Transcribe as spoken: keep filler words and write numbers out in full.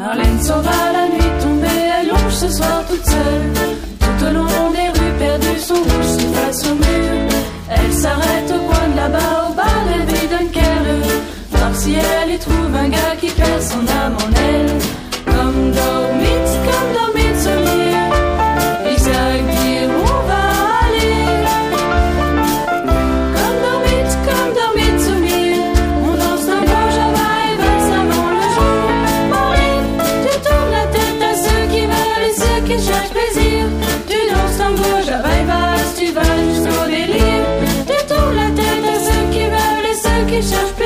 Marlène s'en va, la nuit tombée, elle longe ce soir toute seule. Tout au long des rues, perdu son rouge se face au mur. Elle s'arrête au coin de là-bas, au bar de Dunkerque, voir si elle y trouve un gars qui perd son âme en elle. Comme dormit, comme dormit ce lit, il sait dire où on va aller. Comme dormit, comme dormit ce lit, on danse d'un beau java et valse avant le jour. Marie, tu tournes la tête à ceux qui veulent et ceux qui cherchent plaisir. Tu danses d'un beau java et valse, tu vas jusqu'au délire. Tu tournes la tête à ceux qui veulent et ceux qui cherchent plaisir.